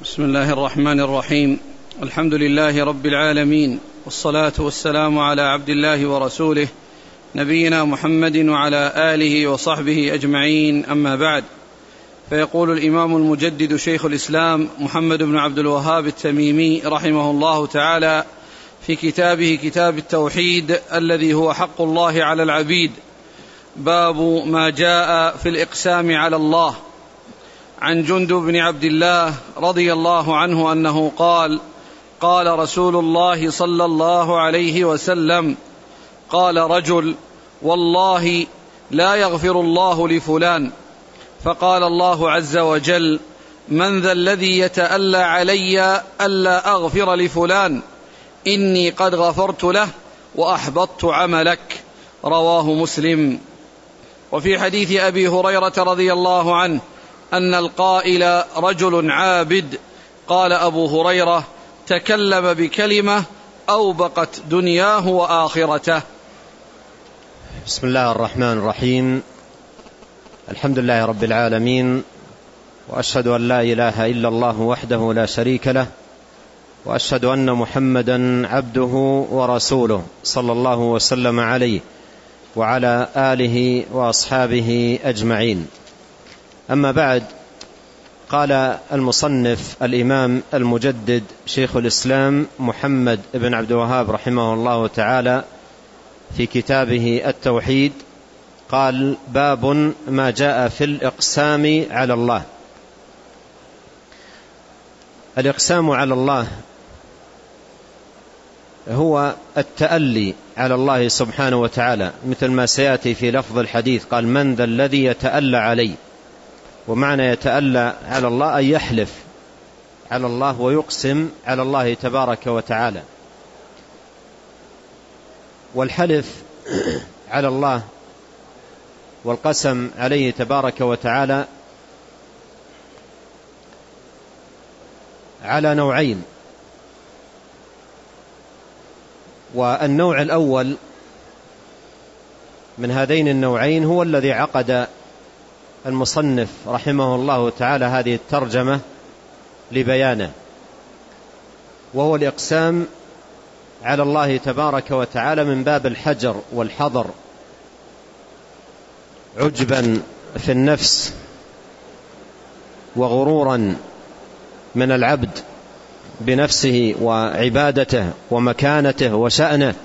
بسم الله الرحمن الرحيم. الحمد لله رب العالمين، والصلاة والسلام على عبد الله ورسوله نبينا محمد وعلى آله وصحبه أجمعين، أما بعد. فيقول الإمام المجدد شيخ الإسلام محمد بن عبد الوهاب التميمي رحمه الله تعالى في كتابه كتاب التوحيد الذي هو حق الله على العبيد: باب ما جاء في الإقسام على الله. عن جندب بن عبد الله رضي الله عنه أنه قال: قال رسول الله صلى الله عليه وسلم: قال رجل: والله لا يغفر الله لفلان. فقال الله عز وجل: من ذا الذي يتألى علي ألا أغفر لفلان؟ إني قد غفرت له وأحبطت عملك. رواه مسلم. وفي حديث أبي هريرة رضي الله عنه أن القائل رجل عابد. قال أبو هريرة: تكلم بكلمة أوبقت دنياه وآخرته. بسم الله الرحمن الرحيم. الحمد لله رب العالمين، وأشهد أن لا إله إلا الله وحده لا شريك له، وأشهد أن محمدا عبده ورسوله صلى الله وسلم عليه وعلى آله وأصحابه أجمعين. أما بعد، قال المصنف الإمام المجدد شيخ الإسلام محمد بن عبد الوهاب رحمه الله تعالى في كتابه التوحيد، قال: باب ما جاء في الإقسام على الله. الإقسام على الله هو التألي على الله سبحانه وتعالى، مثل ما سيأتي في لفظ الحديث، قال: من ذا الذي يتألى علي. ومعنى يتألى على الله أن يحلف على الله ويقسم على الله تبارك وتعالى. والحلف على الله والقسم عليه تبارك وتعالى على نوعين. والنوع الأول من هذين النوعين هو الذي عقد المصنف رحمه الله تعالى هذه الترجمة لبيانه، وهو الإقسام على الله تبارك وتعالى من باب الحجر والحظر، عجبا في النفس وغرورا من العبد بنفسه وعبادته ومكانته وشأنه.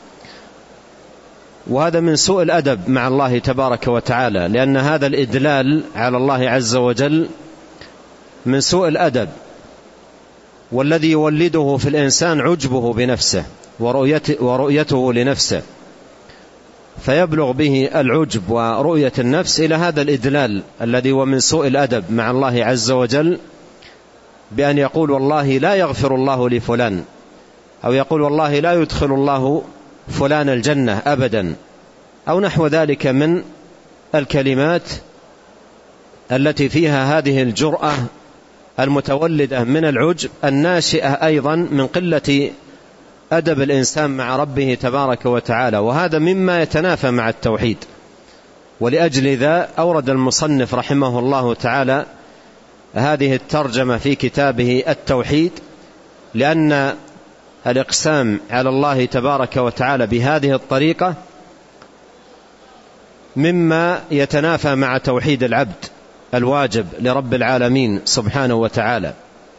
وهذا من سوء الأدب مع الله تبارك وتعالى، لأن هذا الإدلال على الله عز وجل من سوء الأدب، والذي يولده في الإنسان عجبه بنفسه ورؤيته لنفسه، فيبلغ به العجب ورؤية النفس إلى هذا الإدلال الذي هو من سوء الأدب مع الله عز وجل، بأن يقول: والله لا يغفر الله لفلان، أو يقول: والله لا يدخل الله فلان الجنة أبدا، أو نحو ذلك من الكلمات التي فيها هذه الجرأة المتولدة من العجب، الناشئة أيضا من قلة أدب الإنسان مع ربه تبارك وتعالى. وهذا مما يتنافى مع التوحيد. ولأجل ذا أورد المصنف رحمه الله تعالى هذه الترجمة في كتابه التوحيد، لأن الإقسام على الله تبارك وتعالى بهذه الطريقة مما يتنافى مع توحيد العبد الواجب لرب العالمين سبحانه وتعالى.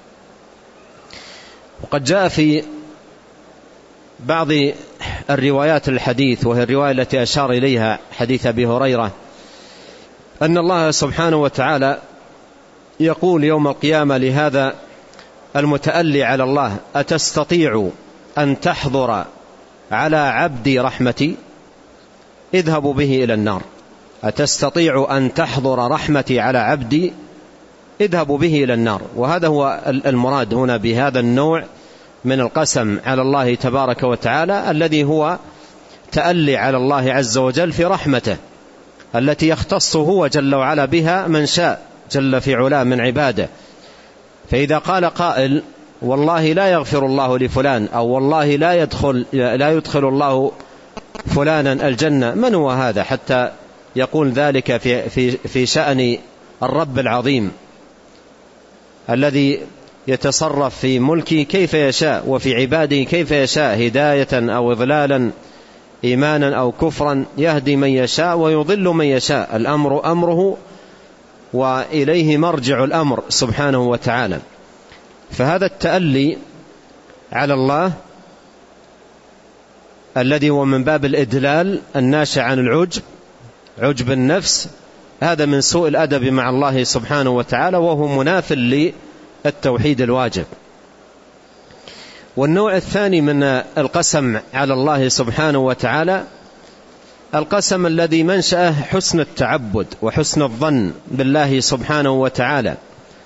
وقد جاء في بعض الروايات الحديث، وهي الرواية التي أشار إليها حديث أبي هريرة، أن الله سبحانه وتعالى يقول يوم القيامة لهذا المتألي على الله: أتستطيع أن تحضر على عبدي رحمتي؟ اذهبوا به إلى النار. أتستطيع أن تحضر رحمتي على عبدي؟ اذهبوا به إلى النار. وهذا هو المراد هنا بهذا النوع من القسم على الله تبارك وتعالى، الذي هو تألي على الله عز وجل في رحمته التي يختص هو جل وعلا بها من شاء جل في علاه من عباده. فإذا قال قائل: والله لا يغفر الله لفلان، أو والله لا يدخل الله فلانا الجنة، من هو هذا حتى يقول ذلك في شأن الرب العظيم الذي يتصرف في ملكه كيف يشاء وفي عباده كيف يشاء، هداية أو إضلالا، إيمانا أو كفرا، يهدي من يشاء ويضل من يشاء، الأمر أمره وإليه مرجع الأمر سبحانه وتعالى. فهذا التألي على الله الذي هو من باب الإدلال الناشئ عن العجب، عجب النفس، هذا من سوء الأدب مع الله سبحانه وتعالى، وهو مناف للتوحيد الواجب. والنوع الثاني من القسم على الله سبحانه وتعالى القسم الذي منشأه حسن التعبد وحسن الظن بالله سبحانه وتعالى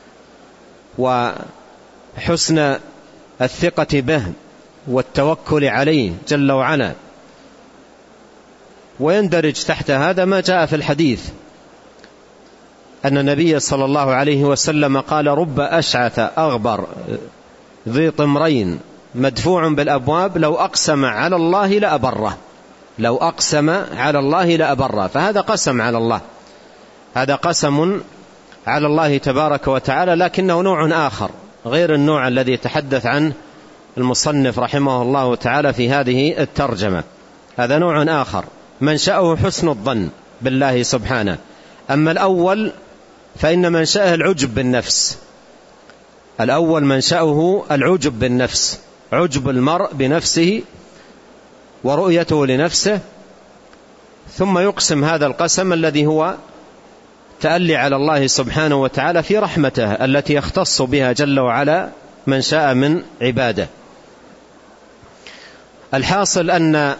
وحسن الثقة به والتوكل عليه جل وعلا. ويندرج تحت هذا ما جاء في الحديث أن النبي صلى الله عليه وسلم قال: رب أشعث أغبر ذي طمرين مدفوع بالأبواب لو أقسم على الله لأبره، لو أقسم على الله لأبره. فهذا قسم على الله، هذا قسم على الله تبارك وتعالى، لكنه نوع آخر غير النوع الذي تحدث عنه المصنف رحمه الله تعالى في هذه الترجمة. هذا نوع آخر منشأه حسن الظن بالله سبحانه. أما الأول فإن منشأه العجب بالنفس، الأول منشأه العجب بالنفس، عجب المرء بنفسه ورؤيته لنفسه، ثم يقسم هذا القسم الذي هو تألي على الله سبحانه وتعالى في رحمته التي يختص بها جل وعلا من شاء من عباده. الحاصل أن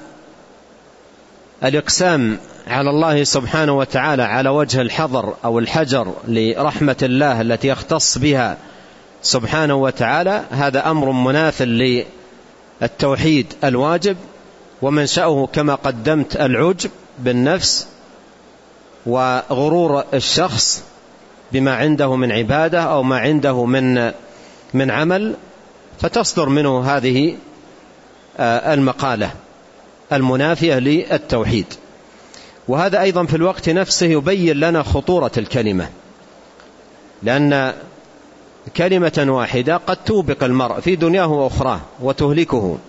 الإقسام على الله سبحانه وتعالى على وجه الحظر أو الحجر لرحمة الله التي يختص بها سبحانه وتعالى هذا أمر مناف للتوحيد الواجب، ومنشأه كما قدمت العجب بالنفس وغرور الشخص بما عنده من عبادة أو ما عنده من عمل، فتصدر منه هذه المقالة المنافية للتوحيد. وهذا أيضا في الوقت نفسه يبين لنا خطورة الكلمة، لأن كلمة واحدة قد توبق المرء في دنياه وأخراه وتهلكه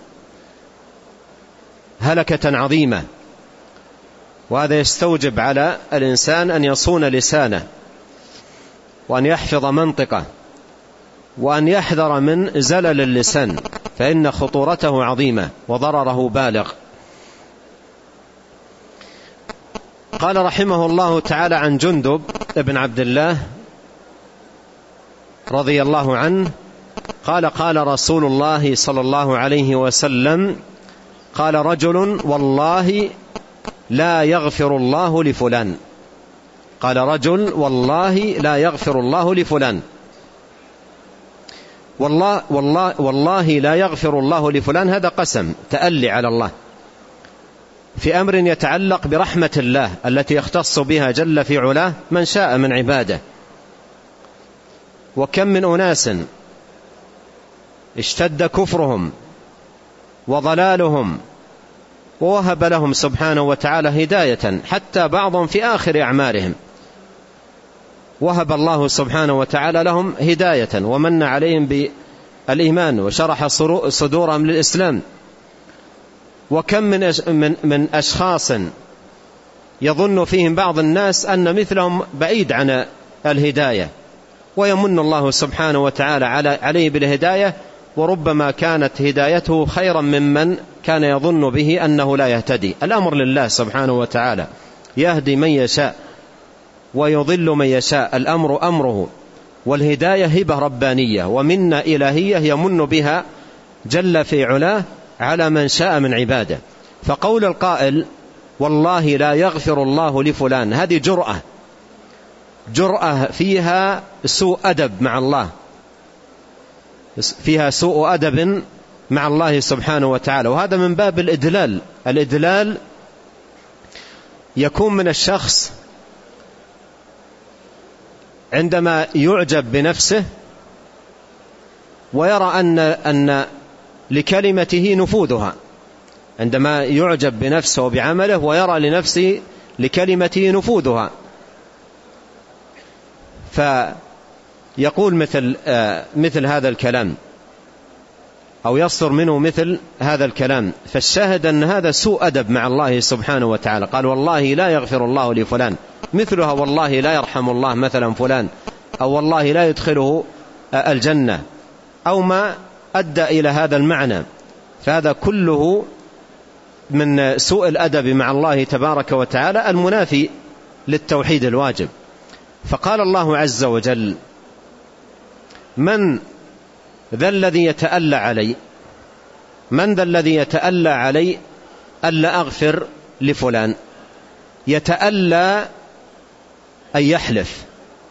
هلكة عظيمة. وهذا يستوجب على الإنسان أن يصون لسانه وأن يحفظ منطقه وأن يحذر من زلل اللسان، فإن خطورته عظيمة وضرره بالغ. قال رحمه الله تعالى عن جندب بن عبد الله رضي الله عنه قال: قال رسول الله صلى الله عليه وسلم: قال رجل: والله لا يغفر الله لفلان. قال رجل: والله لا يغفر الله لفلان. والله لا يغفر الله لفلان، هذا قسم تألي على الله في أمر يتعلق برحمة الله التي يختص بها جل في علاه من شاء من عباده. وكم من أناس اشتد كفرهم وضلالهم ووهب لهم سبحانه وتعالى هداية، حتى بعضهم في آخر أعمارهم وهب الله سبحانه وتعالى لهم هداية ومن عليهم بالإيمان وشرح صدورهم للإسلام. وكم من أشخاص يظن فيهم بعض الناس أن مثلهم بعيد عن الهداية، ويمن الله سبحانه وتعالى عليه بالهداية، وربما كانت هدايته خيرا ممن كان يظن به أنه لا يهتدي. الأمر لله سبحانه وتعالى، يهدي من يشاء ويضل من يشاء، الأمر أمره. والهداية هبة ربانية ومنة إلهية يمن بها جل في علاه على من شاء من عباده. فقول القائل والله لا يغفر الله لفلان، هذه جرأة فيها سوء أدب مع الله، فيها سوء أدب مع الله سبحانه وتعالى. وهذا من باب الإدلال. الإدلال يكون من الشخص عندما يعجب بنفسه ويرى أن لكلمته نفوذها، عندما يعجب بنفسه وبعمله ويرى لنفسه لكلمته نفوذها، يقول مثل هذا الكلام أو يصدر منه مثل هذا الكلام. فالشاهد أن هذا سوء أدب مع الله سبحانه وتعالى. قال والله لا يغفر الله لفلان، مثلها والله لا يرحم الله مثلا فلان، أو والله لا يدخله الجنة، أو ما أدى إلى هذا المعنى. فهذا كله من سوء الأدب مع الله تبارك وتعالى المنافي للتوحيد الواجب. فقال الله عز وجل: من ذا الذي يتألى علي، من ذا الذي يتألى علي ألا أغفر لفلان. يتألى أن يحلف،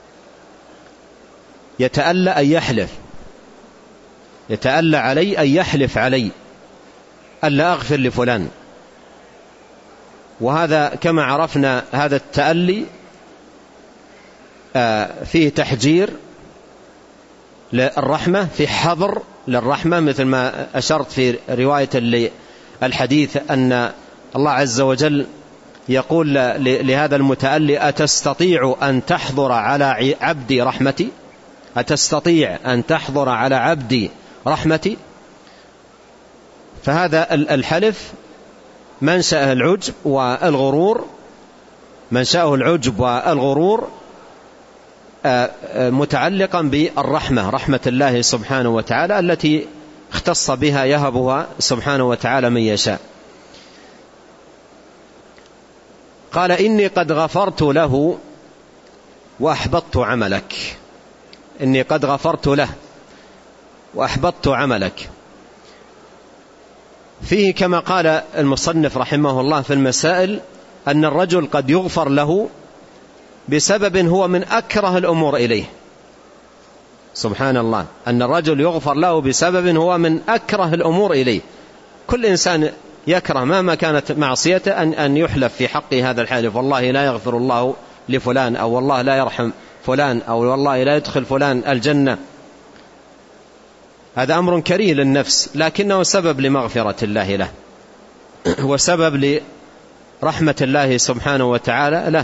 يتألى أن يحلف، يتألى علي أن يحلف علي ألا أغفر لفلان. وهذا كما عرفنا هذا التألي فيه تحجير للرحمة، في حظر للرحمة، مثل ما أشرت في رواية الحديث أن الله عز وجل يقول لهذا المتألي: أتستطيع أن تحضر على عبدي رحمتي؟ أتستطيع أن تحضر على عبدي رحمتي؟ فهذا الحلف منشأه العجب والغرور، منشأه العجب والغرور متعلقا بالرحمة، رحمة الله سبحانه وتعالى التي اختص بها يهبها سبحانه وتعالى من يشاء. قال: إني قد غفرت له وأحبطت عملك. إني قد غفرت له وأحبطت عملك. فيه كما قال المصنف رحمه الله في المسائل أن الرجل قد يغفر له بسبب هو من أكره الأمور إليه. سبحان الله، أن الرجل يغفر له بسبب هو من أكره الأمور إليه. كل إنسان يكره مهما كانت معصيته أن يحلف في حق هذا الحالف: والله لا يغفر الله لفلان، أو والله لا يرحم فلان، أو والله لا يدخل فلان الجنة. هذا أمر كريه للنفس، لكنه سبب لمغفرة الله له وسبب لرحمة الله سبحانه وتعالى له.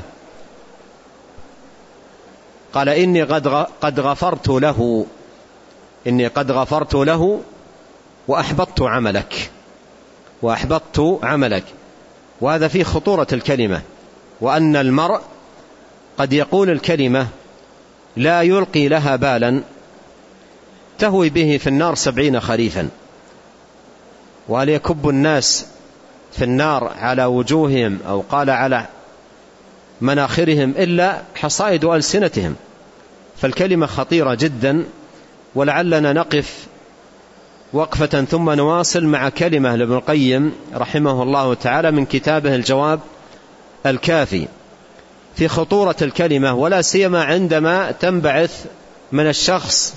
قال: إني قد غفرت له، إني قد غفرت له وأحبطت عملك، وأحبطت عملك. وهذا فيه خطورة الكلمة، وأن المرء قد يقول الكلمة لا يلقي لها بالا تهوي به في النار 70 خريفا. وهل يكب الناس في النار على وجوههم أو قال على مناخرهم إلا حصائد ألسنتهم. فالكلمة خطيرة جدا، ولعلنا نقف وقفة ثم نواصل مع كلمة لابن القيم رحمه الله تعالى من كتابه الجواب الكافي في خطورة الكلمة، ولا سيما عندما تنبعث من الشخص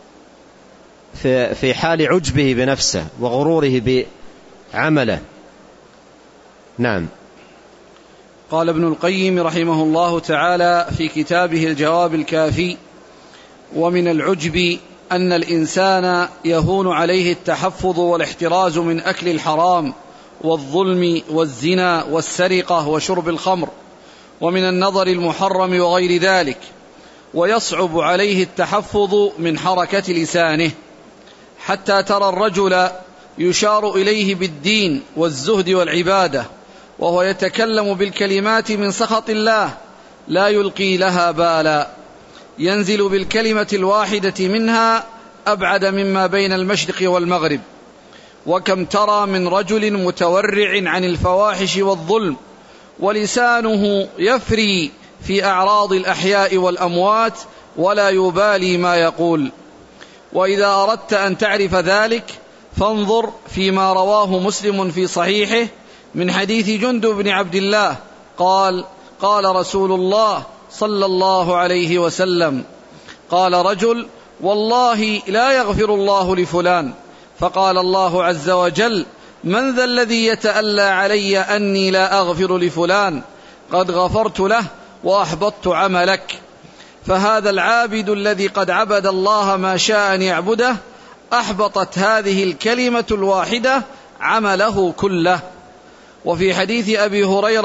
في حال عجبه بنفسه وغروره بعمله. نعم. قال ابن القيم رحمه الله تعالى في كتابه الجواب الكافي: ومن العجب أن الإنسان يهون عليه التحفظ والاحتراز من أكل الحرام والظلم والزنا والسرقة وشرب الخمر ومن النظر المحرم وغير ذلك، ويصعب عليه التحفظ من حركة لسانه، حتى ترى الرجل يشار إليه بالدين والزهد والعبادة وهو يتكلم بالكلمات من سخط الله لا يلقي لها بالا، ينزل بالكلمة الواحدة منها أبعد مما بين المشرق والمغرب. وكم ترى من رجل متورع عن الفواحش والظلم ولسانه يفري في أعراض الأحياء والأموات ولا يبالي ما يقول. وإذا أردت أن تعرف ذلك فانظر فيما رواه مسلم في صحيحه من حديث جندب بن عبد الله قال: قال رسول الله صلى الله عليه وسلم: قال رجل: والله لا يغفر الله لفلان. فقال الله عز وجل: من ذا الذي يتألى علي أني لا أغفر لفلان؟ قد غفرت له وأحبطت عملك. فهذا العابد الذي قد عبد الله ما شاء أن يعبده أحبطت هذه الكلمة الواحدة عمله كله. وفي حديث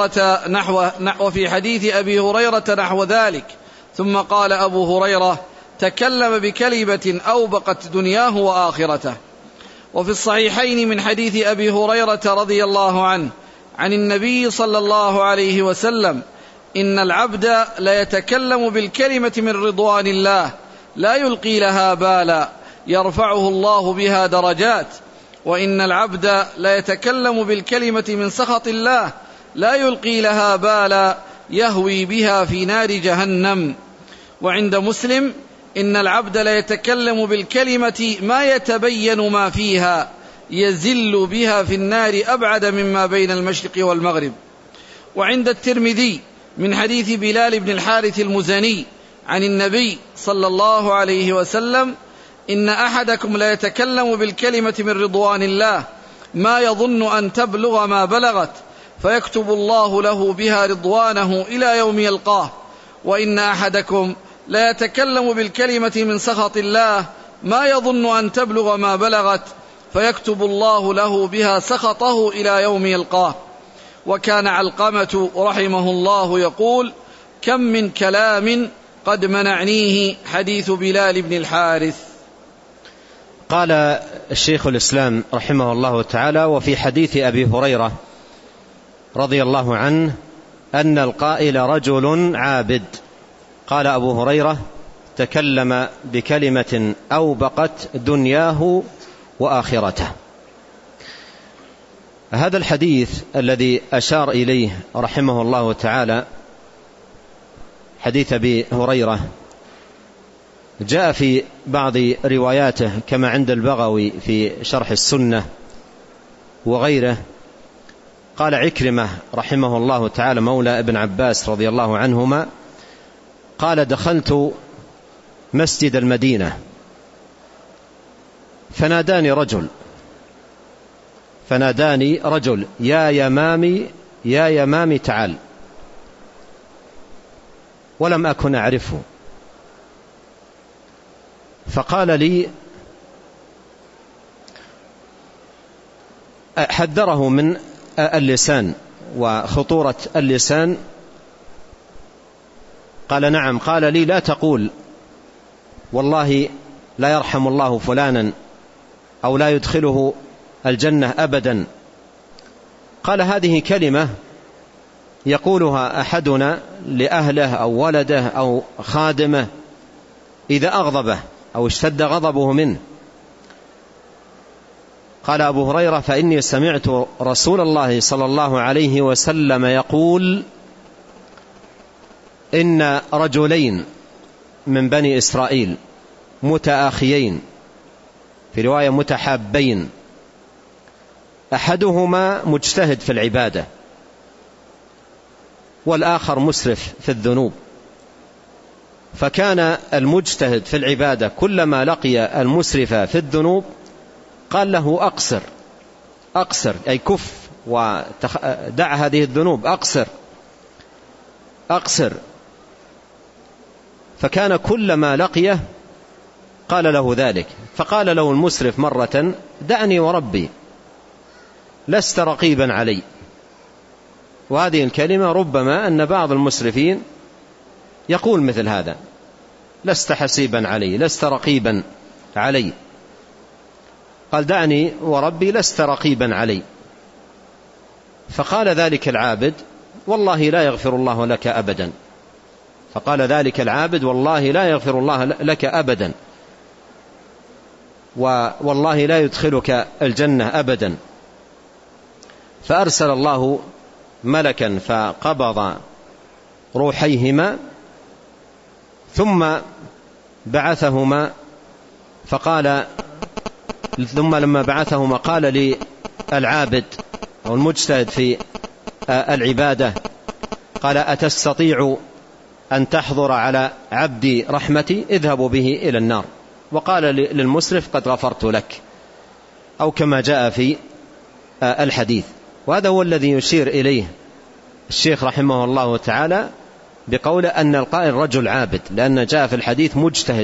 أبي هريرة نحو ذلك. ثم قال أبو هريرة: تكلم بكلمة أوبقت دنياه وآخرته. وفي الصحيحين من حديث أبي هريرة رضي الله عنه عن النبي صلى الله عليه وسلم: إن العبد ليتكلم بالكلمة من رضوان الله لا يلقي لها بالا يرفعه الله بها درجات، وإن العبد ليتكلم بالكلمة من سخط الله لا يلقي لها بالا يهوي بها في نار جهنم. وعند مسلم: إن العبد ليتكلم بالكلمة ما يتبين ما فيها يزل بها في النار أبعد مما بين المشرق والمغرب. وعند الترمذي من حديث بلال بن الحارث المزني عن النبي صلى الله عليه وسلم: إن أحدكم لا يتكلم بالكلمة من رضوان الله ما يظن أن تبلغ ما بلغت فيكتب الله له بها رضوانه إلى يوم يلقاه، وإن أحدكم لا يتكلم بالكلمة من سخط الله ما يظن أن تبلغ ما بلغت فيكتب الله له بها سخطه إلى يوم يلقاه. وكان علقمة رحمه الله يقول: كم من كلام قد منعنيه حديث بلال بن الحارث. قال الشيخ الإسلام رحمه الله تعالى: وفي حديث أبي هريرة رضي الله عنه أن القائل رجل عابد. قال أبو هريرة: تكلم بكلمة أوبقت دنياه وآخرته. هذا الحديث الذي أشار إليه رحمه الله تعالى، حديث أبي هريرة، جاء في بعض رواياته كما عند البغوي في شرح السنة وغيره. قال عكرمة رحمه الله تعالى مولى ابن عباس رضي الله عنهما: قال: دخلت مسجد المدينة فناداني رجل يا يمامي تعال، ولم أكن أعرفه، فقال لي، حذره من اللسان وخطورة اللسان. قال: نعم. قال لي: لا تقول والله لا يرحم الله فلانا أو لا يدخله الجنة أبدا. قال: هذه كلمة يقولها أحدنا لأهله أو ولده أو خادمه إذا أغضبه أو اشتد غضبه منه. قال أبو هريرة: فإني سمعت رسول الله صلى الله عليه وسلم يقول: إن رجلين من بني إسرائيل متآخيين، في رواية متحابين، أحدهما مجتهد في العبادة والآخر مسرف في الذنوب، فكان المجتهد في العبادة كلما لقي المسرف في الذنوب قال له: أقصر أي كف ودع هذه الذنوب، أقصر. فكان كلما لقيه قال له ذلك. فقال له المسرف مرة: دعني وربي لست رقيبا علي. وهذه الكلمة ربما أن بعض المسرفين يقول مثل هذا: لست حسيبا علي، لست رقيبا علي. قال: دعني وربي لست رقيبا علي. فقال ذلك العابد: والله لا يغفر الله لك أبدا. فقال ذلك العابد: والله لا يغفر الله لك أبدا، والله لا يدخلك الجنة أبدا. فأرسل الله ملكا فقبض روحيهما ثم بعثهما، فقال: ثم لما بعثهما قال للعابد أو المجتهد في العبادة، قال: أتستطيع أن تحضر على عبدي رحمتي؟ اذهبوا به إلى النار. وقال للمسرف: قد غفرت لك، أو كما جاء في الحديث. وهذا هو الذي يشير إليه الشيخ رحمه الله تعالى بقول أن القائل رجل عابد، لأن جاء في الحديث مجتهد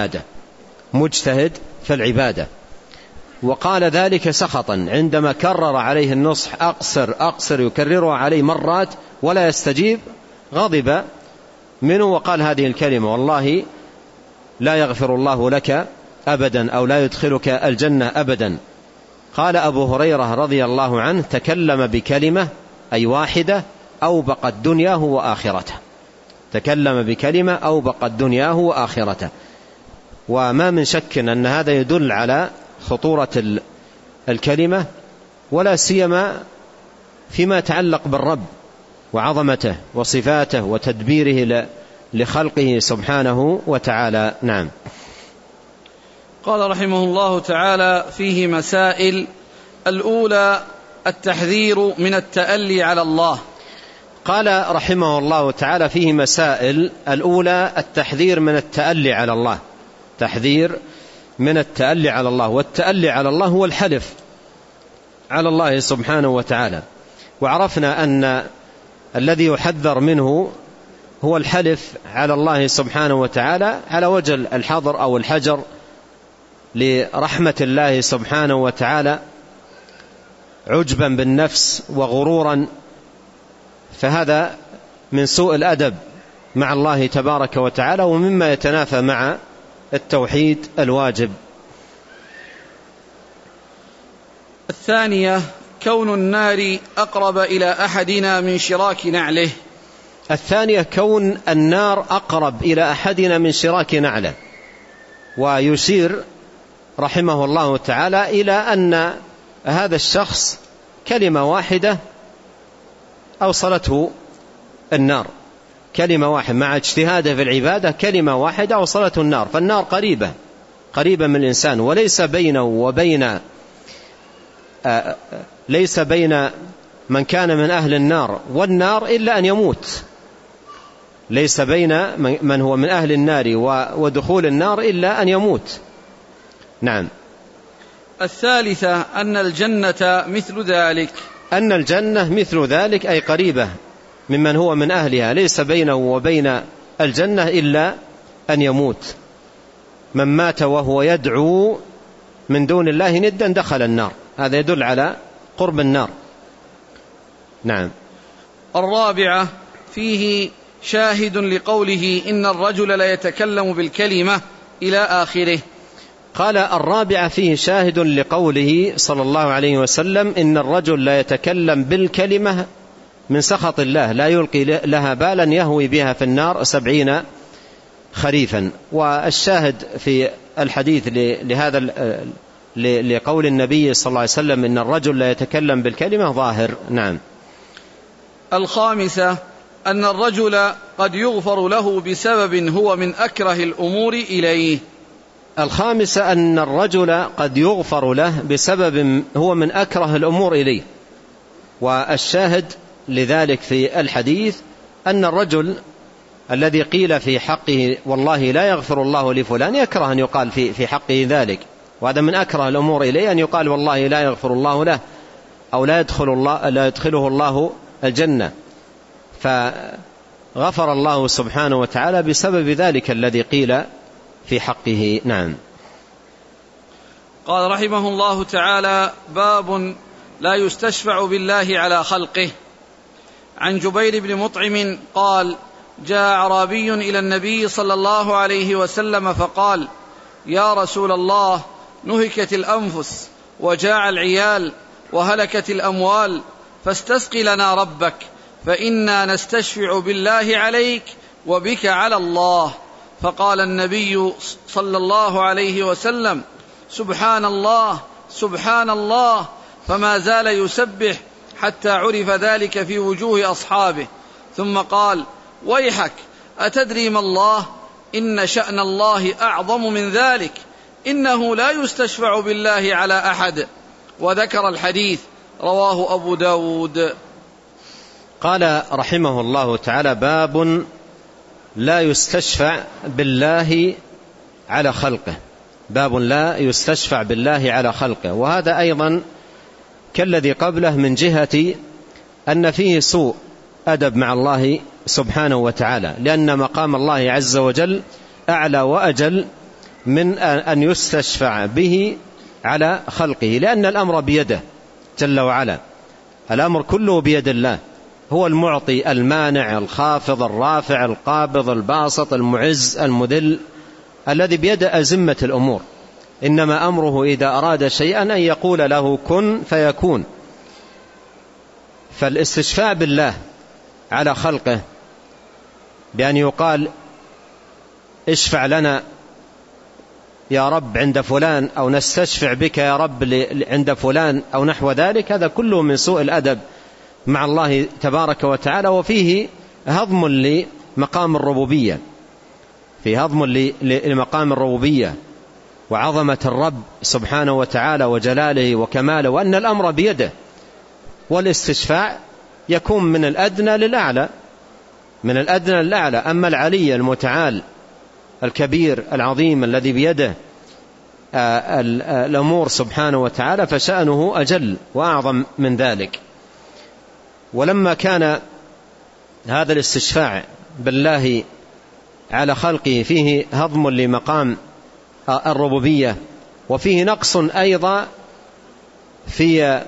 في العبادة. وقال ذلك سخطا عندما كرر عليه النصح: أقصر، يكرره عليه مرات ولا يستجيب، غضب منه وقال هذه الكلمة: والله لا يغفر الله لك أبدا أو لا يدخلك الجنة أبدا. قال أبو هريرة رضي الله عنه: تكلم بكلمة أي واحدة أوبقت دنياه وآخرته. تكلم بكلمة أوبقت دنياه وآخرته. وما من شك أن هذا يدل على خطورة الكلمة، ولا سيما فيما يتعلق بالرب وعظمته وصفاته وتدبيره لخلقه سبحانه وتعالى. نعم. قال رحمه الله تعالى: فيه مسائل. الأولى التحذير من التألي على الله. قال رحمه الله تعالى: فيه مسائل. الأولى التحذير من التألي على الله. تحذير من التألي على الله. والتألي على الله هو الحلف على الله سبحانه وتعالى. وعرفنا أن الذي يحذر منه هو الحلف على الله سبحانه وتعالى على وجه الحظر أو الحجر لرحمة الله سبحانه وتعالى، عجبا بالنفس وغرورا، فهذا من سوء الأدب مع الله تبارك وتعالى، ومما يتنافى مع التوحيد الواجب. الثانية كون النار أقرب إلى أحدنا من شراك نعله. الثانية كون النار أقرب إلى أحدنا من شراك نعله. ويشير رحمه الله تعالى إلى أن هذا الشخص كلمة واحدة أوصلته النار، كلمة واحدة مع اجتهاده في العبادة، كلمة واحدة أوصلته النار. فالنار قريبة من الإنسان، وليس بينه وبين ليس بين من كان من أهل النار والنار إلا أن يموت. ليس بين من هو من أهل النار ودخول النار إلا أن يموت. نعم. الثالثة أن الجنة مثل ذلك. أن الجنة مثل ذلك أي قريبة ممن هو من أهلها، ليس بينه وبين الجنة إلا أن يموت. من مات وهو يدعو من دون الله ندا دخل النار. هذا يدل على قرب النار. نعم. الرابعة فيه شاهد لقوله إن الرجل لا يتكلم بالكلمة إلى آخره. قال: الرابعة فيه شاهد لقوله صلى الله عليه وسلم: إن الرجل لا يتكلم بالكلمة من سخط الله لا يلقي لها بالا يهوي بها في النار 70 خريفا. والشاهد في الحديث لهذا لقول النبي صلى الله عليه وسلم إن الرجل لا يتكلم بالكلمة ظاهر. نعم. الخامسة أن الرجل قد يغفر له بسبب هو من أكره الأمور إليه. الخامسة أن الرجل قد يغفر له بسبب هو من أكره الأمور إليه. والشاهد لذلك في الحديث أن الرجل الذي قيل في حقه والله لا يغفر الله لفلان يكره أن يقال في حقه ذلك، وهذا من أكره الأمور إليه أن يقال والله لا يغفر الله له أو لا يدخله الله الجنة، فغفر الله سبحانه وتعالى بسبب ذلك الذي قيل في حقه. نعم. قال رحمه الله تعالى: باب لا يستشفع بالله على خلقه. عن جبير بن مطعم قال: جاء أعرابي إلى النبي صلى الله عليه وسلم فقال: يا رسول الله، نهكت الأنفس وجاع العيال وهلكت الأموال، فاستسق لنا ربك، فإنا نستشفع بالله عليك وبك على الله. فقال النبي صلى الله عليه وسلم: سبحان الله سبحان الله، فما زال يسبح حتى عرف ذلك في وجوه أصحابه، ثم قال: ويحك، أتدري ما الله؟ إن شأن الله أعظم من ذلك، إنه لا يستشفع بالله على أحد. وذكر الحديث، رواه أبو داود. قال رحمه الله تعالى: باب لا يستشفع بالله على خلقه. باب لا يستشفع بالله على خلقه. وهذا أيضا كالذي قبله من جهة أن فيه سوء أدب مع الله سبحانه وتعالى، لأن مقام الله عز وجل أعلى وأجل من أن يستشفع به على خلقه، لأن الأمر بيده جل وعلا. الأمر كله بيد الله، هو المعطي المانع الخافض الرافع القابض الباسط المعز المذل، الذي بيد أزمة الأمور، إنما أمره إذا أراد شيئا أن يقول له كن فيكون. فالاستشفاع بالله على خلقه بأن يقال اشفع لنا يا رب عند فلان، أو نستشفع بك يا رب عند فلان، أو نحو ذلك، هذا كله من سوء الأدب مع الله تبارك وتعالى، وفيه هضم لمقام الربوبية، فيه هضم لمقام الربوبية وعظمة الرب سبحانه وتعالى وجلاله وكماله، وأن الأمر بيده. والاستشفاع يكون من الأدنى للأعلى، من الأدنى للأعلى. أما العلي المتعال الكبير العظيم الذي بيده الأمور سبحانه وتعالى فشأنه أجل وأعظم من ذلك. ولما كان هذا الاستشفاع بالله على خلقه فيه هضم لمقام الربوبية، وفيه نقص أيضا في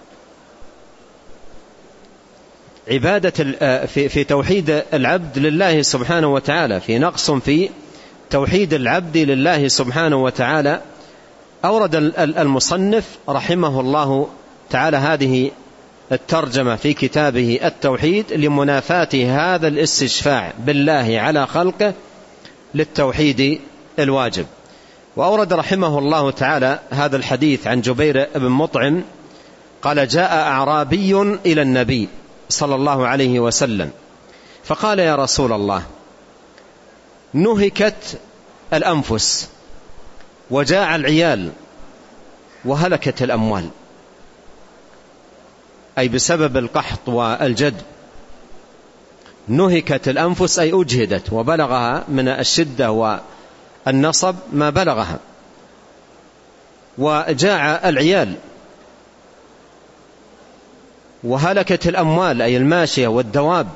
عبادة في توحيد العبد لله سبحانه وتعالى، في نقص في توحيد العبد لله سبحانه وتعالى، أورد المصنف رحمه الله تعالى هذه الترجمة في كتابه التوحيد لمنافاة هذا الاستشفاع بالله على خلقه للتوحيد الواجب. وأورد رحمه الله تعالى هذا الحديث عن جبير بن مطعم قال: جاء أعرابي إلى النبي صلى الله عليه وسلم فقال: يا رسول الله، نهكت الأنفس وجاع العيال وهلكت الأموال، أي بسبب القحط والجدب. نهكت الأنفس أي أجهدت وبلغها من الشدة والنصب ما بلغها، وجاع العيال، وهلكت الأموال أي الماشية والدواب.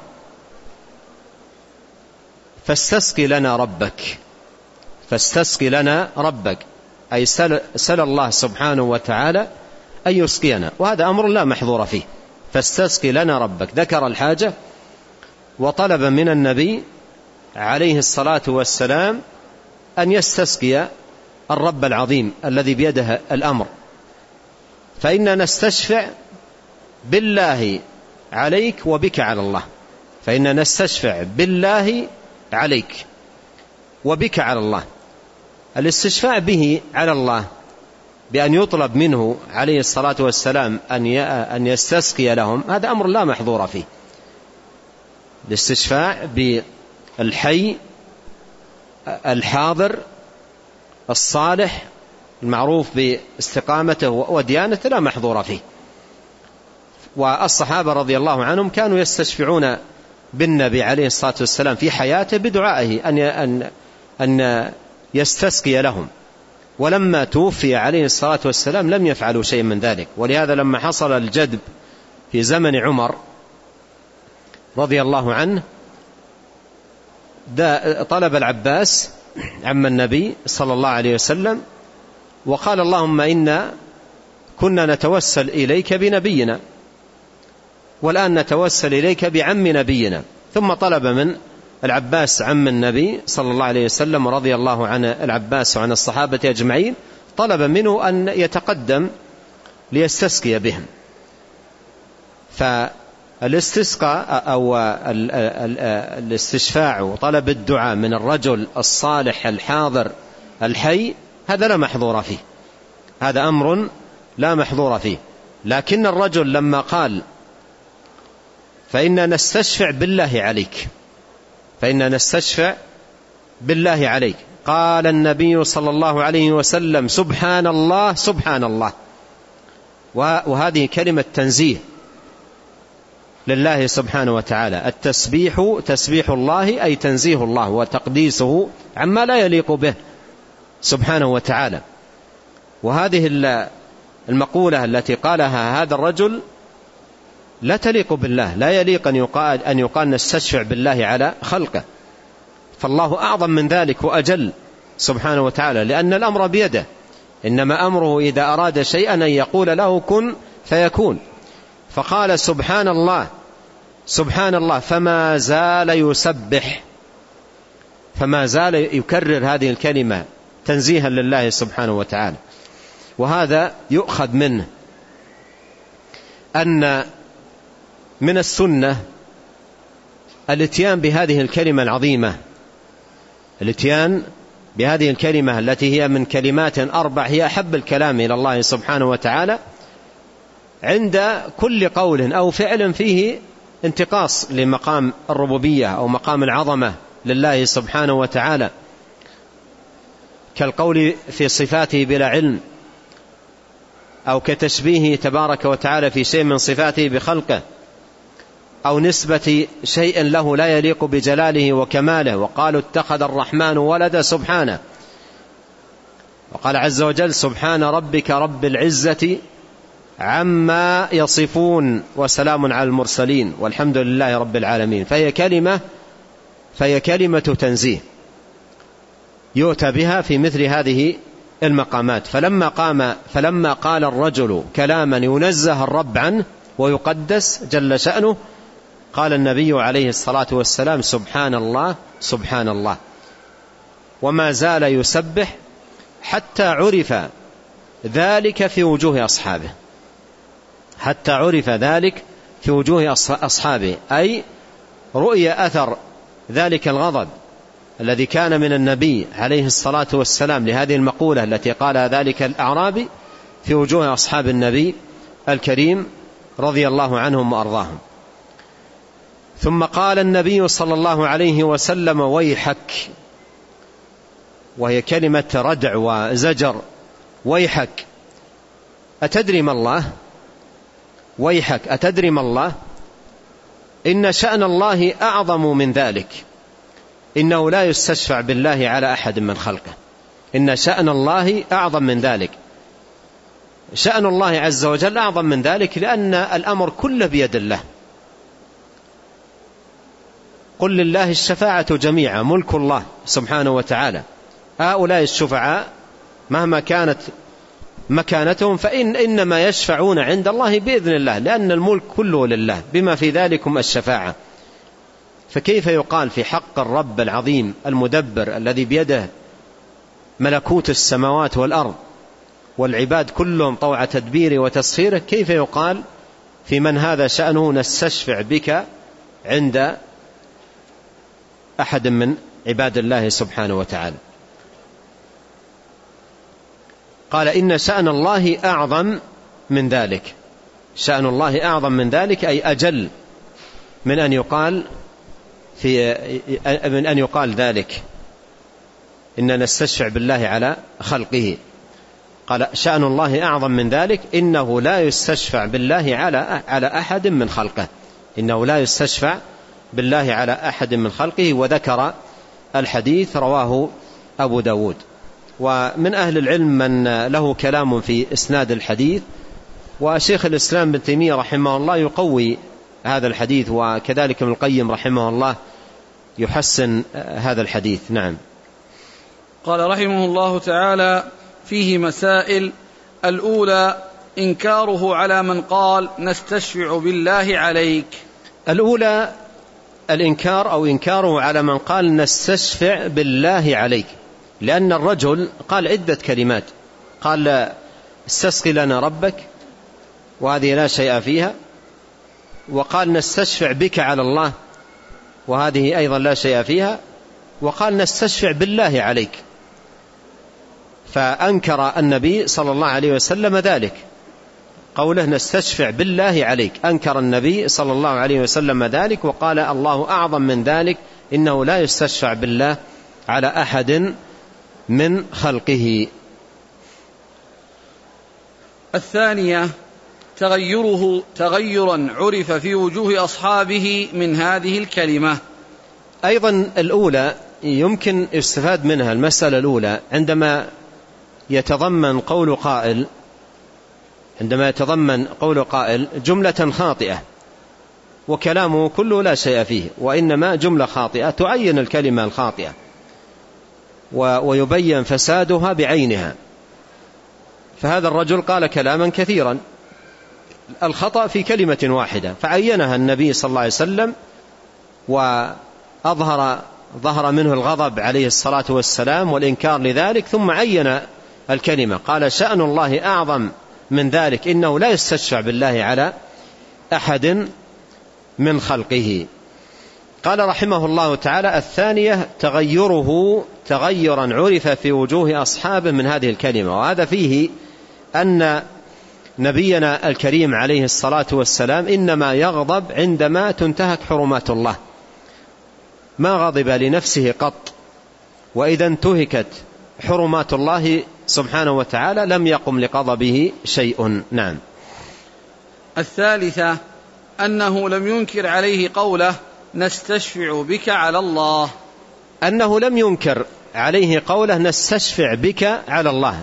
فاستسقي لنا ربك، فاستسقي لنا ربك أي سل الله سبحانه وتعالى أن يسقينا، وهذا أمر لا محظور فيه. فاستسقي لنا ربك، ذكر الحاجة وطلب من النبي عليه الصلاة والسلام أن يستسقي الرب العظيم الذي بيده الأمر. فإننا نستشفع بالله عليك وبك على الله، فإننا نستشفع بالله عليك وبك على الله. الاستشفاع به على الله بأن يطلب منه عليه الصلاة والسلام أن يستسقي لهم، هذا أمر لا محظور فيه. الاستشفاع بالحي الحاضر الصالح المعروف باستقامته وديانته لا محظور فيه. والصحابة رضي الله عنهم كانوا يستشفعون بالنبي عليه الصلاة والسلام في حياته بدعائه أن يستسقي لهم، ولما توفي عليه الصلاة والسلام لم يفعلوا شيء من ذلك. ولهذا لما حصل الجدب في زمن عمر رضي الله عنه طلب العباس عم النبي صلى الله عليه وسلم وقال: اللهم إنا كنا نتوسل إليك بنبينا، والآن نتوسل إليك بعم نبينا. ثم طلب من العباس عم النبي صلى الله عليه وسلم رضي الله عن العباس وعن الصحابة أجمعين، طلب منه أن يتقدم ليستسقي بهم. فالاستسقاء أو الاستشفاع وطلب الدعاء من الرجل الصالح الحاضر الحي هذا لا محظور فيه، هذا أمر لا محظور فيه. لكن الرجل لما قال: فإننا نستشفع بالله عليك، فإننا نستشفع بالله عليك، قال النبي صلى الله عليه وسلم: سبحان الله سبحان الله. وهذه كلمة تنزيه لله سبحانه وتعالى. التسبيح تسبيح الله أي تنزيه الله وتقديسه عما لا يليق به سبحانه وتعالى. وهذه المقولة التي قالها هذا الرجل لا تليق بالله، لا يليق أن يقال نستشفع بالله على خلقه، فالله أعظم من ذلك وأجل سبحانه وتعالى، لأن الأمر بيده، إنما أمره إذا أراد شيئا أن يقول له كن فيكون. فقال: سبحان الله سبحان الله، فما زال يسبح، فما زال يكرر هذه الكلمة تنزيها لله سبحانه وتعالى. وهذا يؤخذ منه أن من السنة الاتيان بهذه الكلمة العظيمة، الاتيان بهذه الكلمة التي هي من كلمات أربع هي أحب الكلام إلى الله سبحانه وتعالى، عند كل قول أو فعل فيه انتقاص لمقام الربوبية أو مقام العظمة لله سبحانه وتعالى، كالقول في صفاته بلا علم، أو كتشبيهه تبارك وتعالى في شيء من صفاته بخلقه، أو نسبة شيء له لا يليق بجلاله وكماله. وقالوا اتخذ الرحمن ولدا سبحانه. وقال عز وجل سبحان ربك رب العزة عما يصفون وسلام على المرسلين والحمد لله رب العالمين. فهي كلمة تنزيه يؤتى بها في مثل هذه المقامات. فلما قال الرجل كلاما ينزه الرب عنه ويقدس جل شأنه، قال النبي عليه الصلاة والسلام سبحان الله سبحان الله، وما زال يسبح حتى عرف ذلك في وجوه أصحابه، حتى عرف ذلك في وجوه أصحابه، أي رؤية أثر ذلك الغضب الذي كان من النبي عليه الصلاة والسلام لهذه المقولة التي قال ذلك الأعرابي في وجوه أصحاب النبي الكريم رضي الله عنهم وأرضاهم. ثم قال النبي صلى الله عليه وسلم ويحك، وهي كلمة ردع وزجر. ويحك أتدري ما الله؟ ويحك أتدري ما الله؟ إن شأن الله أعظم من ذلك، إنه لا يستشفع بالله على أحد من خلقه. إن شأن الله أعظم من ذلك، شأن الله عز وجل أعظم من ذلك، لأن الأمر كله بيد الله. قل لله الشفاعة جميعا، ملك الله سبحانه وتعالى. هؤلاء الشفعاء مهما كانت مكانتهم إنما يشفعون عند الله بإذن الله، لأن الملك كله لله بما في ذلكم الشفاعة. فكيف يقال في حق الرب العظيم المدبر الذي بيده ملكوت السماوات والأرض والعباد كلهم طوع تدبيره وتسخيره، كيف يقال في من هذا شأنه نستشفع بك عند أحد من عباد الله سبحانه وتعالى؟ قال إن شأن الله أعظم من ذلك، شأن الله أعظم من ذلك أي أجل من أن يقال ذلك إن نستشفع بالله على خلقه. قال شأن الله أعظم من ذلك، إنه لا يستشفع بالله على أحد من خلقه، إنه لا يستشفع بالله على أحد من خلقه. وذكر الحديث رواه أبو داود. ومن أهل العلم من له كلام في إسناد الحديث، وشيخ الإسلام ابن تيمية رحمه الله يقوي هذا الحديث، وكذلك ابن القيم رحمه الله يحسن هذا الحديث. نعم. قال رحمه الله تعالى فيه مسائل. الأولى إنكاره على من قال نستشفع بالله عليك. الأولى الإنكار أو إنكاره على من قال نستشفع بالله عليك، لأن الرجل قال عدة كلمات، قال استسقي لنا ربك وهذه لا شيء فيها، وقال نستشفع بك على الله وهذه أيضا لا شيء فيها، وقال نستشفع بالله عليك. فأنكر النبي صلى الله عليه وسلم ذلك، قوله نستشفع بالله عليك، أنكر النبي صلى الله عليه وسلم ذلك، وقال الله أعظم من ذلك، إنه لا يستشفع بالله على أحد من خلقه. الثانية تغيرا عرف في وجوه أصحابه من هذه الكلمة. أيضا الأولى يمكن استفاد منها المسألة الأولى عندما يتضمن قول قائل جملة خاطئة وكلامه كله لا شيء فيه، وإنما جملة خاطئة تعين الكلمة الخاطئة ويبين فسادها بعينها. فهذا الرجل قال كلاما كثيرا، الخطأ في كلمة واحدة فعينها النبي صلى الله عليه وسلم وأظهر ظهر منه الغضب عليه الصلاة والسلام والإنكار لذلك، ثم عين الكلمة قال شأن الله أعظم من ذلك، إنه لا يستشفع بالله على أحد من خلقه. قال رحمه الله تعالى: الثانية تغيره تغيرا عرف في وجوه أصحابه من هذه الكلمة. وهذا فيه أن نبينا الكريم عليه الصلاة والسلام إنما يغضب عندما تنتهك حرمات الله، ما غضب لنفسه قط، وإذا انتهكت حرمات الله سبحانه وتعالى لم يقم لغضبه شيء. نعم. الثالثة أنه لم ينكر عليه قوله نستشفع بك على الله، أنه لم ينكر عليه قوله نستشفع بك على الله،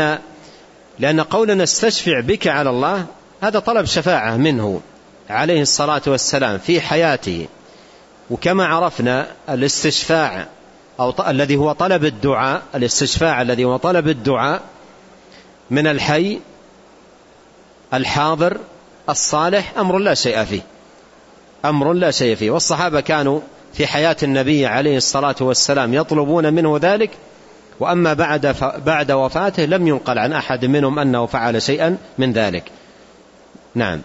لأن قول نستشفع بك على الله هذا طلب شفاعة منه عليه الصلاة والسلام في حياته. وكما عرفنا الاستشفاع الذي هو طلب الدعاء، الاستشفاع الذي هو طلب الدعاء من الحي الحاضر الصالح أمر لا شيء فيه، أمر لا شيء فيه. والصحابة كانوا في حياة النبي عليه الصلاة والسلام يطلبون منه ذلك، وأما بعد وفاته لم ينقل عن أحد منهم أنه فعل شيئا من ذلك. نعم.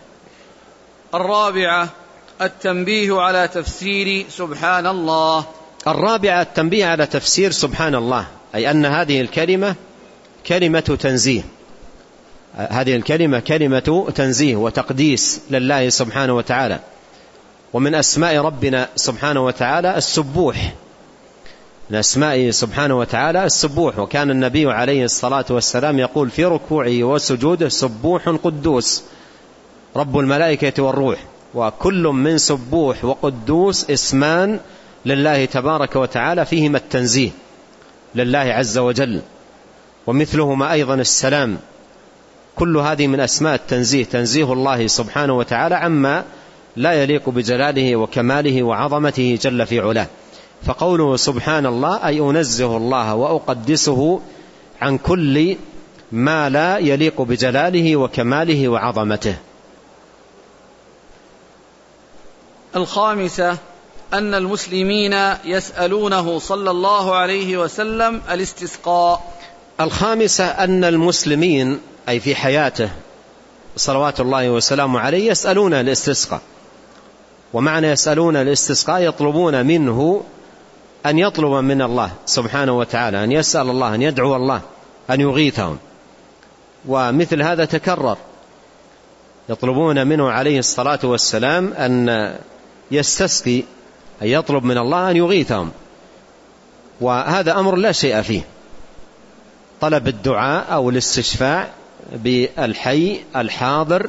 الرابعة التنبيه على تفسير سبحان الله. الرابعة التنبيه على تفسير سبحان الله، أي أن هذه الكلمة كلمة تنزيه، هذه الكلمة كلمة تنزيه وتقديس لله سبحانه وتعالى. ومن أسماء ربنا سبحانه وتعالى السبوح، من أسمائه سبحانه وتعالى السبوح. وكان النبي عليه الصلاة والسلام يقول في ركوعه وسجوده سبوح قدوس رب الملائكة والروح. وكل من سبوح وقدوس اسمان لله تبارك وتعالى فيهما التنزيه لله عز وجل، ومثلهما أيضا السلام. كل هذه من أسماء التنزيه، تنزيه الله سبحانه وتعالى عما لا يليق بجلاله وكماله وعظمته جل في علاه. فقوله سبحان الله أي أنزه الله وأقدسه عن كل ما لا يليق بجلاله وكماله وعظمته. الخامسة أن المسلمين يسألونه صلى الله عليه وسلم الاستسقاء. الخامسة أن المسلمين أي في حياته صلوات الله وسلامه عليه يسألون الاستسقاء. ومعنى يسألون الاستسقاء يطلبون منه أن يطلب من الله سبحانه وتعالى، أن يسأل الله، أن يدعو الله أن يغيثهم. ومثل هذا تكرر، يطلبون منه عليه الصلاة والسلام أن يستسقي، أن يطلب من الله أن يغيثهم. وهذا أمر لا شيء فيه، طلب الدعاء أو الاستشفاع بالحي الحاضر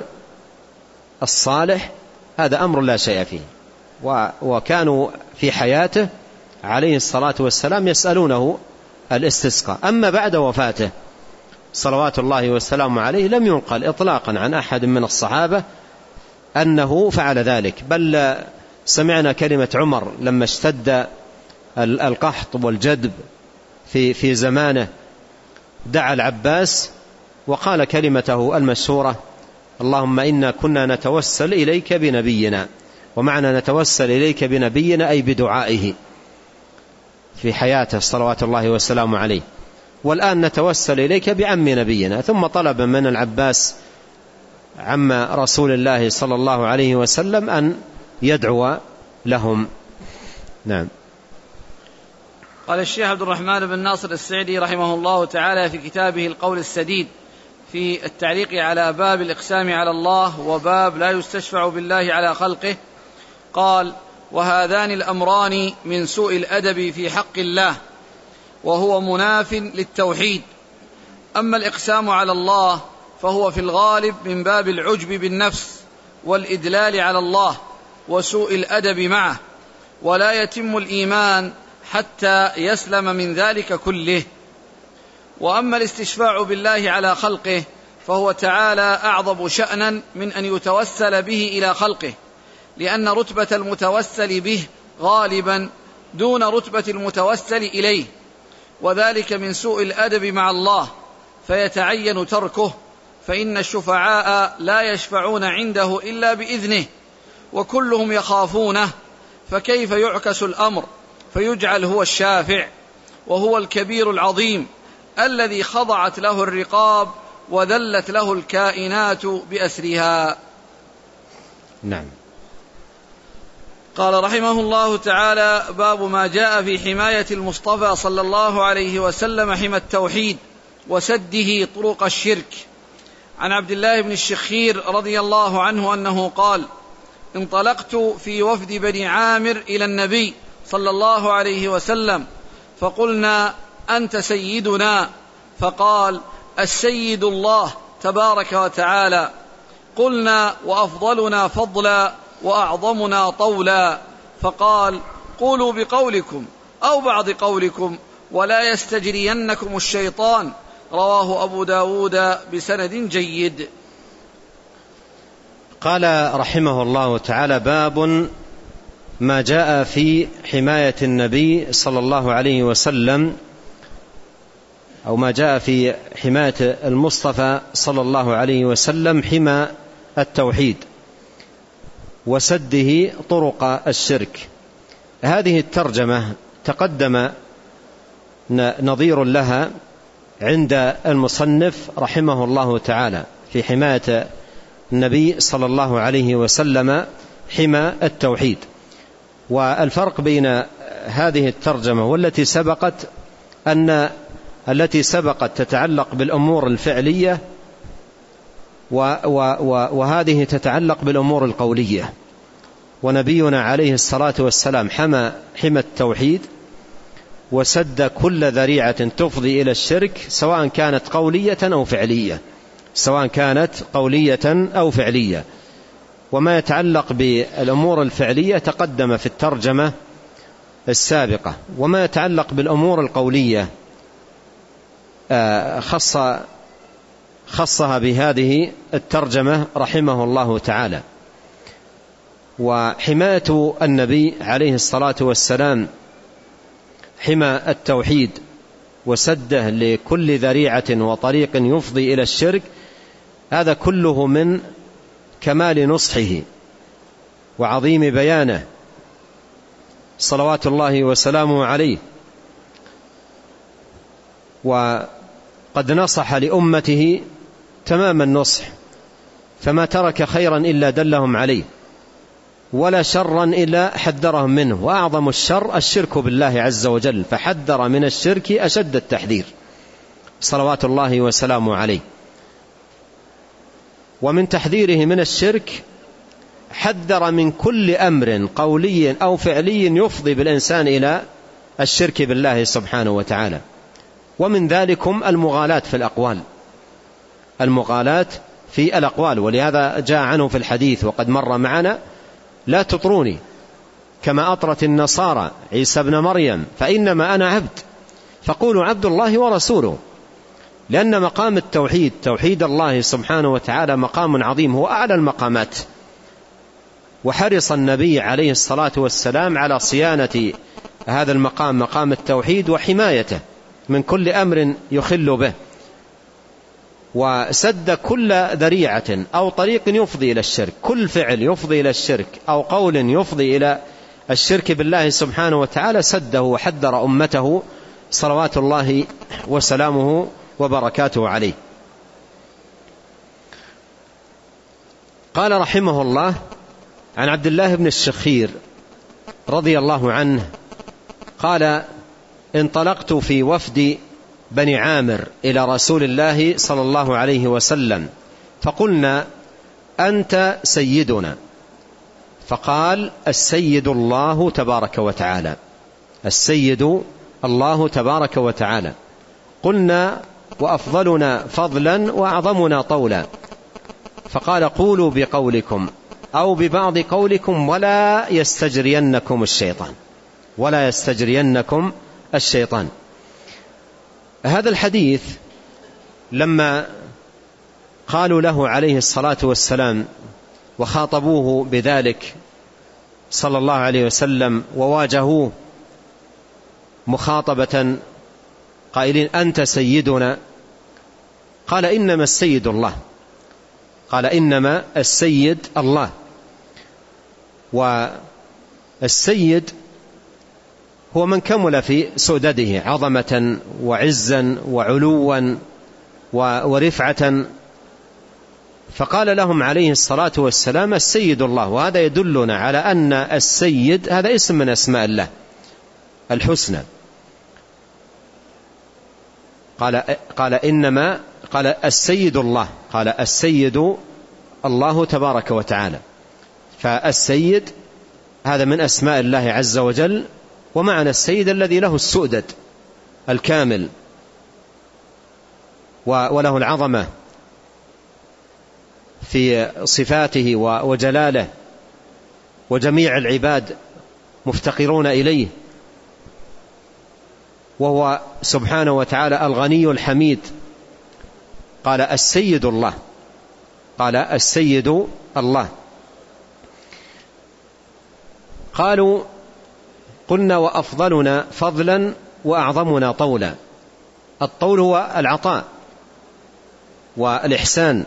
الصالح هذا أمر لا شيء فيه. وكانوا في حياته عليه الصلاة والسلام يسألونه الاستسقاء. أما بعد وفاته صلوات الله والسلام عليه لم ينقل إطلاقا عن أحد من الصحابة أنه فعل ذلك، بل سمعنا كلمة عمر لما اشتد القحط والجدب في زمانه دعا العباس وقال كلمته المشهورة: اللهم إنا كنا نتوسل إليك بنبينا. ومعنى نتوسل إليك بنبينا أي بدعائه في حياته صلوات الله والسلام عليه. والآن نتوسل إليك بعم نبينا. ثم طلب من العباس عم رسول الله صلى الله عليه وسلم أن يدعو لهم. نعم. قال الشيخ عبد الرحمن بن ناصر السعدي رحمه الله تعالى في كتابه القول السديد في التعليق على باب الإقسام على الله وباب لا يستشفع بالله على خلقه، قال: وهذان الأمران من سوء الأدب في حق الله، وهو مناف للتوحيد. أما الإقسام على الله فهو في الغالب من باب العجب بالنفس والإدلال على الله وسوء الأدب معه، ولا يتم الإيمان حتى يسلم من ذلك كله. وأما الاستشفاع بالله على خلقه فهو تعالى أعظم شأنا من أن يتوسل به إلى خلقه، لأن رتبة المتوسل به غالبا دون رتبة المتوسل إليه، وذلك من سوء الأدب مع الله، فيتعين تركه، فإن الشفعاء لا يشفعون عنده إلا بإذنه، وكلهم يخافونه، فكيف يعكس الأمر فيجعل هو الشافع، وهو الكبير العظيم الذي خضعت له الرقاب وذلت له الكائنات بأسرها. نعم. قال رحمه الله تعالى: باب ما جاء في حماية المصطفى صلى الله عليه وسلم حمى التوحيد وسده طرق الشرك. عن عبد الله بن الشخير رضي الله عنه أنه قال: انطلقت في وفد بني عامر إلى النبي صلى الله عليه وسلم فقلنا: أنت سيدنا؟ فقال: السيد الله تبارك وتعالى. قلنا: وأفضلنا فضلا وأعظمنا طولا. فقال: قولوا بقولكم أو بعض قولكم ولا يستجرينكم الشيطان. رواه أبو داود بسند جيد. قال رحمه الله تعالى: باب ما جاء في حماية النبي صلى الله عليه وسلم، أو ما جاء في حماية المصطفى صلى الله عليه وسلم حمى التوحيد وسده طرق الشرك. هذه الترجمة تقدم نظير لها عند المصنف رحمه الله تعالى في حماية النبي صلى الله عليه وسلم حمى التوحيد. والفرق بين هذه الترجمة والتي سبقت أن التي سبقت تتعلق بالأمور الفعلية وهذه تتعلق بالأمور القولية. ونبينا عليه الصلاة والسلام حمى التوحيد وسد كل ذريعة تفضي إلى الشرك، سواء كانت قولية أو فعلية. وما يتعلق بالأمور الفعلية تقدم في الترجمة السابقة، وما يتعلق بالأمور القولية خصها بهذه الترجمة رحمه الله تعالى. وحماية النبي عليه الصلاة والسلام حمى التوحيد وسده لكل ذريعة وطريق يفضي إلى الشرك، هذا كله من كمال نصحه وعظيم بيانه صلوات الله وسلامه عليه. وقد نصح لأمته تمام النصح، فما ترك خيرا إلا دلهم عليه، ولا شرا إلا حذرهم منه. وأعظم الشر الشرك بالله عز وجل، فحذر من الشرك أشد التحذير صلوات الله وسلامه عليه. ومن تحذيره من الشرك حذر من كل أمر قولي أو فعلي يفضي بالإنسان إلى الشرك بالله سبحانه وتعالى. ومن ذلكم المغالاة في الأقوال، ولهذا جاء عنه في الحديث وقد مر معنا: لا تطروني كما أطرت النصارى عيسى ابن مريم، فإنما أنا عبد، فقولوا عبد الله ورسوله. لأن مقام التوحيد، توحيد الله سبحانه وتعالى، مقام عظيم، هو أعلى المقامات. وحرص النبي عليه الصلاة والسلام على صيانة هذا المقام، مقام التوحيد، وحمايته من كل أمر يخل به، وسد كل ذريعة أو طريق يفضي إلى الشرك، كل فعل يفضي إلى الشرك أو قول يفضي إلى الشرك بالله سبحانه وتعالى سده وحذر أمته صلوات الله وسلامه وبركاته عليه. قال رحمه الله: عن عبد الله بن الشخير رضي الله عنه قال: انطلقت في وفد بني عامر إلى رسول الله صلى الله عليه وسلم فقلنا: أنت سيدنا؟ فقال: السيد الله تبارك وتعالى. السيد الله تبارك وتعالى. قلنا: وأفضلنا فضلا وأعظمنا طولا. فقال: قولوا بقولكم أو ببعض قولكم ولا يستجرينكم الشيطان. هذا الحديث لما قالوا له عليه الصلاة والسلام وخاطبوه بذلك صلى الله عليه وسلم وواجهوه مخاطبة قائلين: أنت سيدنا؟ قال: إنما السيد الله. والسيد هو من كمل في سؤدده عظمة وعزا وعلوا ورفعة. فقال لهم عليه الصلاة والسلام السيد الله، وهذا يدلنا على أن السيد هذا اسم من أسماء الله الحسنى. قال السيد الله، قال السيد الله تبارك وتعالى. فالسيد هذا من أسماء الله عز وجل، ومعنى السيد الذي له السؤدد الكامل وله العظمة في صفاته وجلاله، وجميع العباد مفتقرون إليه، وهو سبحانه وتعالى الغني الحميد. قال السيد الله، قال السيد الله. قالوا قلنا وأفضلنا فضلا وأعظمنا طولا. الطول هو العطاء والإحسان،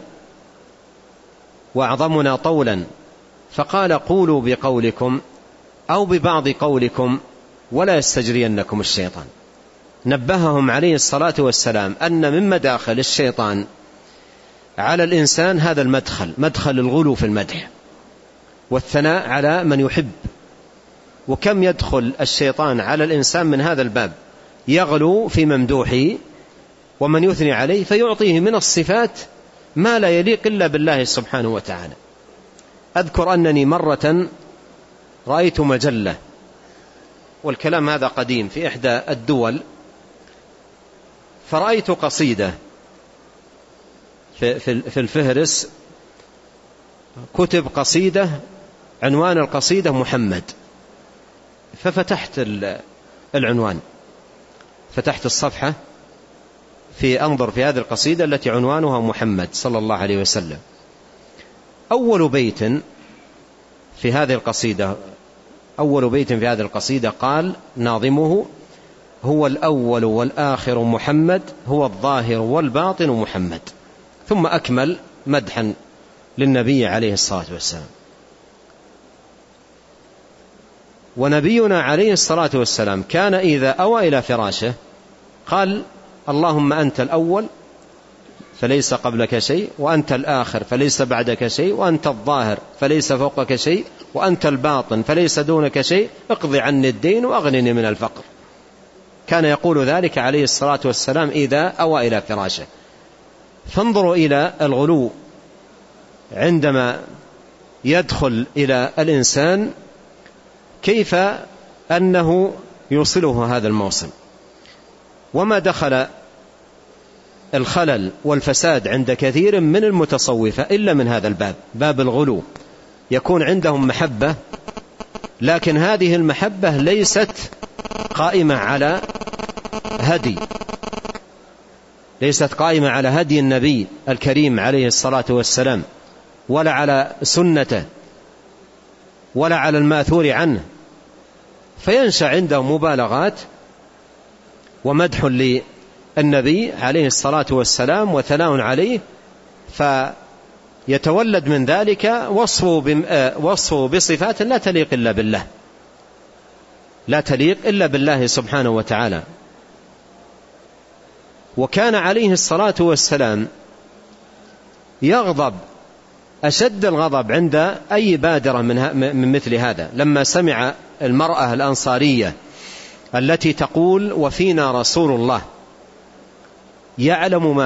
وأعظمنا طولا. فقال قولوا بقولكم أو ببعض قولكم ولا يستجرينكم الشيطان. نبههم عليه الصلاة والسلام أن من مداخل الشيطان على الإنسان هذا المدخل، مدخل الغلو في المدح والثناء على من يحب. وكم يدخل الشيطان على الإنسان من هذا الباب، يغلو في ممدوحه ومن يثني عليه، فيعطيه من الصفات ما لا يليق إلا بالله سبحانه وتعالى. أذكر أنني مرة رأيت مجلة، والكلام هذا قديم، في إحدى الدول، فرأيت قصيدة في الفهرس، كتب قصيدة، عنوان القصيدة محمد. ففتحت العنوان، فتحت الصفحة أنظر في هذه القصيدة التي عنوانها محمد صلى الله عليه وسلم. أول بيت في هذه القصيدة قال ناظمه: هو الأول والآخر محمد، هو الظاهر والباطن محمد. ثم أكمل مدحا للنبي عليه الصلاة والسلام. ونبينا عليه الصلاة والسلام كان إذا أوى إلى فراشه قال: اللهم أنت الأول فليس قبلك شيء، وأنت الآخر فليس بعدك شيء، وأنت الظاهر فليس فوقك شيء، وأنت الباطن فليس دونك شيء، اقض عني الدين وأغنني من الفقر. كان يقول ذلك عليه الصلاة والسلام إذا أوى إلى فراشه. فانظروا إلى الغلو عندما يدخل إلى الإنسان، كيف أنه يوصله هذا الموصل. وما دخل الخلل والفساد عند كثير من المتصوفة إلا من هذا الباب، باب الغلو. يكون عندهم محبة، لكن هذه المحبة ليست قائمة على هدي النبي الكريم عليه الصلاة والسلام، ولا على سنته، ولا على الماثور عنه. فينشأ عندهم مبالغات ومدح للنبي عليه الصلاة والسلام وثناء عليه، فيتولد من ذلك وصفه بصفات لا تليق إلا بالله سبحانه وتعالى. وكان عليه الصلاة والسلام يغضب أشد الغضب عند أي بادرة من مثل هذا، لما سمع المرأة الأنصارية التي تقول: وفينا رسول الله يعلم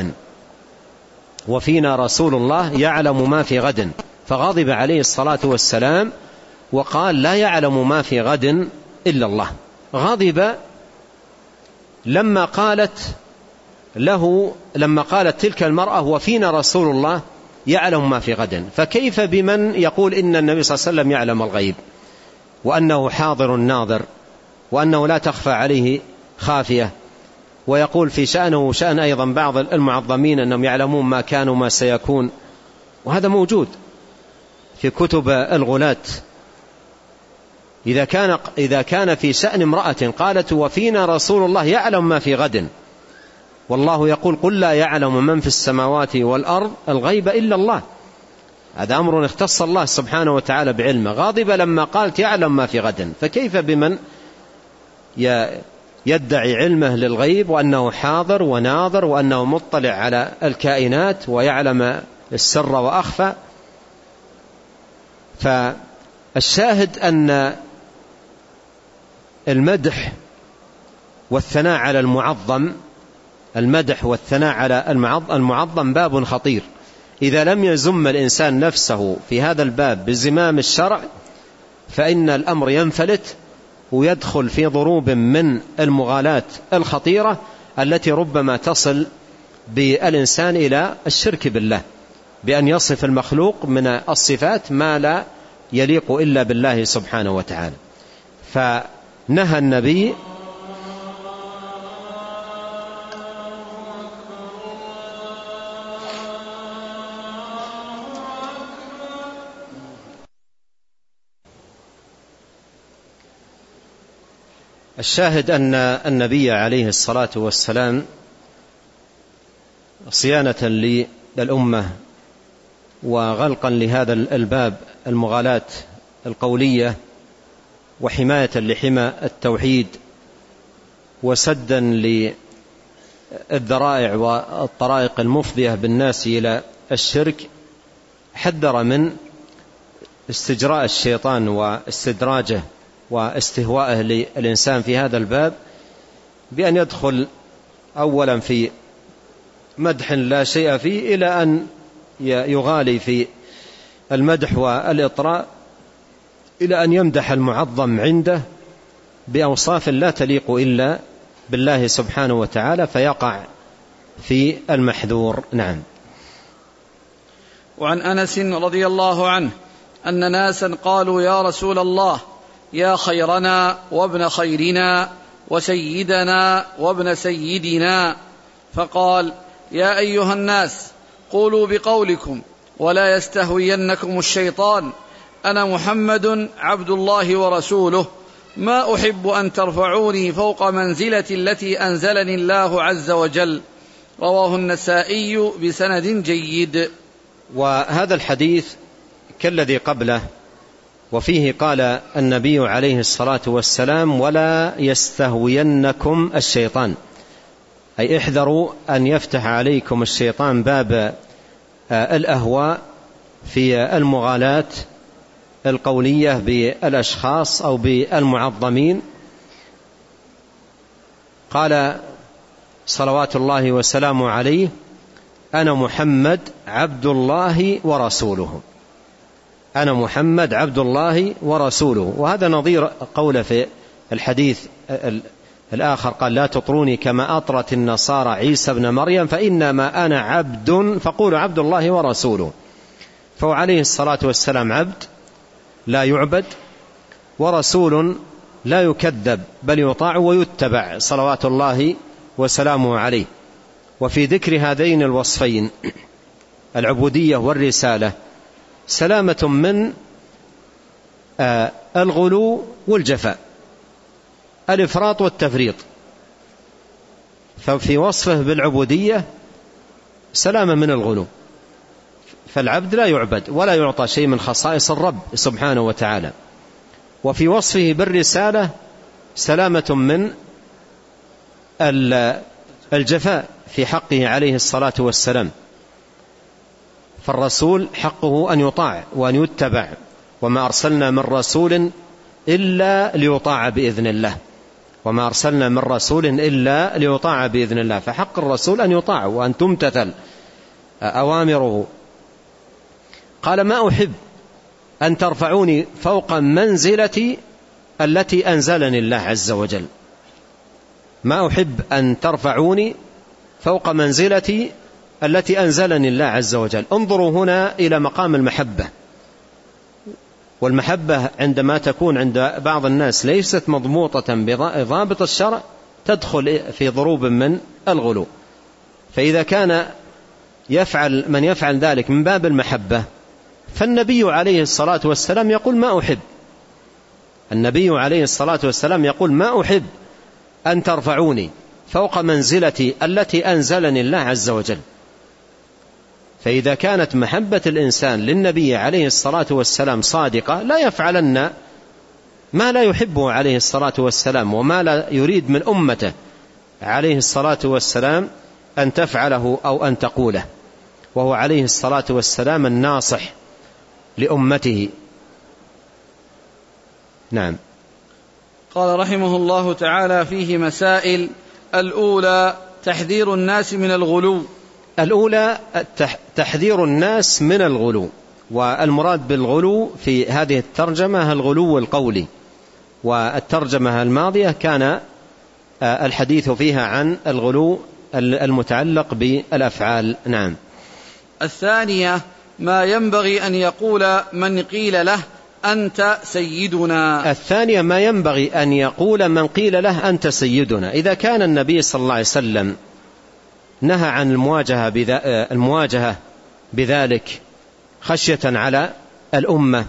ما في غد، فغضب عليه الصلاة والسلام وقال: لا يعلم ما في غد إلا الله. غضب لما قالت تلك المرأة: وفينا رسول الله يعلم ما في غد. فكيف بمن يقول إن النبي صلى الله عليه وسلم يعلم الغيب، وأنه حاضر ناظر، وأنه لا تخفى عليه خافية، ويقول في شأنه شأن أيضا بعض المعظمين أنهم يعلمون ما كان وما سيكون، وهذا موجود في كتب الغلاة. إذا كان في شأن امرأة قالت: وفينا رسول الله يعلم ما في غد، والله يقول: قل لا يعلم من في السماوات والأرض الغيب إلا الله. هذا أمر اختص الله سبحانه وتعالى بعلمه. غاضب لما قالت يعلم ما في غد، فكيف بمن يدعي علمه للغيب وأنه حاضر وناظر وأنه مطلع على الكائنات ويعلم السر وأخفى. فالشاهد أن المدح والثناء على المعظم، المدح والثناء على المعظم باب خطير. إذا لم يزم الإنسان نفسه في هذا الباب بزمام الشرع فإن الأمر ينفلت ويدخل في ضروب من المغالاة الخطيرة التي ربما تصل بالإنسان إلى الشرك بالله، بأن يصف المخلوق من الصفات ما لا يليق إلا بالله سبحانه وتعالى. فنهى النبي الشاهد أن النبي عليه الصلاة والسلام صيانة للأمة وغلقا لهذا الباب المغالاة القولية وحماية لحمى التوحيد وسدا للذرائع والطرائق المفضية بالناس إلى الشرك، حذر من استجراء الشيطان واستدراجه واستهواءه للإنسان في هذا الباب بأن يدخل أولا في مدح لا شيء فيه إلى أن يغالي في المدح والإطراء إلى أن يمدح المعظم عنده بأوصاف لا تليق إلا بالله سبحانه وتعالى فيقع في المحذور. نعم. وعن أنس رضي الله عنه أن ناسا قالوا يا رسول الله يا خيرنا وابن خيرنا وسيدنا وابن سيدنا، فقال يا أيها الناس قولوا بقولكم ولا يستهوينكم الشيطان، أنا محمد عبد الله ورسوله، ما أحب أن ترفعوني فوق منزلة التي أنزلني الله عز وجل. رواه النسائي بسند جيد. وهذا الحديث كالذي قبله، وفيه قال النبي عليه الصلاة والسلام ولا يستهوينكم الشيطان، أي احذروا أن يفتح عليكم الشيطان باب الأهواء في المغالاة القولية بالأشخاص أو بالمعظمين. قال صلوات الله وسلامه عليه أنا محمد عبد الله ورسوله، أنا محمد عبد الله ورسوله. وهذا نظير قول في الحديث الآخر قال لا تطروني كما أطرت النصارى عيسى ابن مريم فإنما أنا عبد فقولوا عبد الله ورسوله. فهو عليه الصلاة والسلام عبد لا يعبد ورسول لا يكذب بل يطاع ويتبع صلوات الله وسلامه عليه. وفي ذكر هذين الوصفين العبودية والرسالة سلامة من الغلو والجفاء، الإفراط والتفريط. ففي وصفه بالعبودية سلامة من الغلو، فالعبد لا يعبد ولا يعطى شيء من خصائص الرب سبحانه وتعالى. وفي وصفه بالرسالة سلامة من الجفاء في حقه عليه الصلاة والسلام، فالرسول حقه أن يطاع وأن يتبع، وما أرسلنا من رسول إلا ليطاع بإذن الله، وما أرسلنا من رسول إلا ليطاع بإذن الله، فحق الرسول أن يطاع وأن تمتثل أوامره. قال ما أحب أن ترفعوني فوق منزلتي التي أنزلني الله عز وجل، ما أحب أن ترفعوني فوق منزلتي التي أنزلني الله عز وجل. انظروا هنا إلى مقام المحبة، والمحبة عندما تكون عند بعض الناس ليست مضبوطة بضابط الشرع تدخل في ضروب من الغلو. فإذا كان يفعل من يفعل ذلك من باب المحبة فالنبي عليه الصلاة والسلام يقول ما أحب، النبي عليه الصلاة والسلام يقول ما أحب أن ترفعوني فوق منزلتي التي أنزلني الله عز وجل. فإذا كانت محبة الإنسان للنبي عليه الصلاة والسلام صادقة لا يفعلن ما لا يحبه عليه الصلاة والسلام وما لا يريد من أمته عليه الصلاة والسلام أن تفعله أو أن تقوله، وهو عليه الصلاة والسلام الناصح لأمته. نعم. قال رحمه الله تعالى فيه مسائل. الأولى تحذير الناس من الغلو. الأولى تحذير الناس من الغلو، والمراد بالغلو في هذه الترجمة الغلو القولي، والترجمة الماضية كان الحديث فيها عن الغلو المتعلق بالأفعال. نعم. الثانية ما ينبغي أن يقول من قيل له أنت سيدنا. الثانية ما ينبغي أن يقول من قيل له أنت سيدنا. إذا كان النبي صلى الله عليه وسلم نهى عن المواجهة بذلك خشية على الأمة،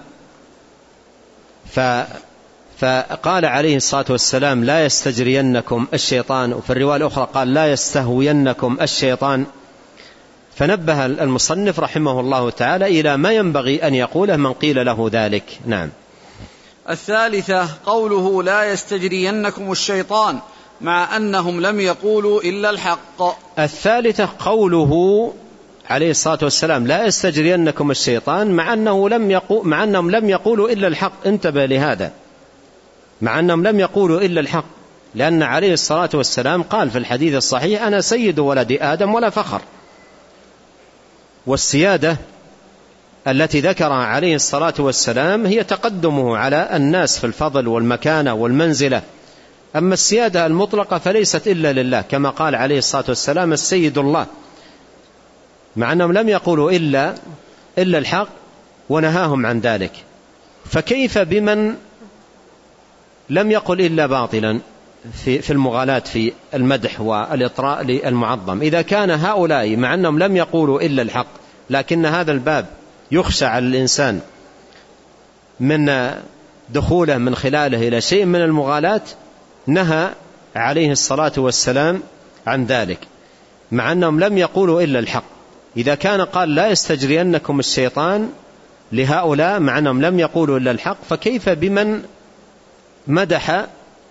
فقال عليه الصلاة والسلام لا يستجرينكم الشيطان، وفي الرواية الأخرى قال لا يستهوينكم الشيطان، فنبه المصنف رحمه الله تعالى إلى ما ينبغي أن يقوله من قيل له ذلك. نعم. الثالثة قوله لا يستجرينكم الشيطان مع أنهم لم يقولوا إلا الحق. الثالثة قوله عليه الصلاة والسلام لا يستجرينكم الشيطان مع أنهم لم يقولوا إلا الحق. انتبه لهذا، مع أنهم لم يقولوا إلا الحق، لأن عليه الصلاة والسلام قال في الحديث الصحيح أنا سيد ولد آدم ولا فخر. والسيادة التي ذكرها عليه الصلاة والسلام هي تقدمه على الناس في الفضل والمكانة والمنزلة، أما السيادة المطلقة فليست إلا لله، كما قال عليه الصلاة والسلام السيد الله، مع أنهم لم يقولوا إلا الحق ونهاهم عن ذلك. فكيف بمن لم يقل إلا باطلا في المغالاة في المدح والإطراء للمعظم؟ إذا كان هؤلاء مع أنهم لم يقولوا إلا الحق، لكن هذا الباب يخشى على الإنسان من دخوله من خلاله إلى شيء من المغالاة، نهى عليه الصلاة والسلام عن ذلك مع أنهم لم يقولوا إلا الحق. إذا كان قال لا يستجرينكم الشيطان لهؤلاء مع أنهم لم يقولوا إلا الحق، فكيف بمن مدح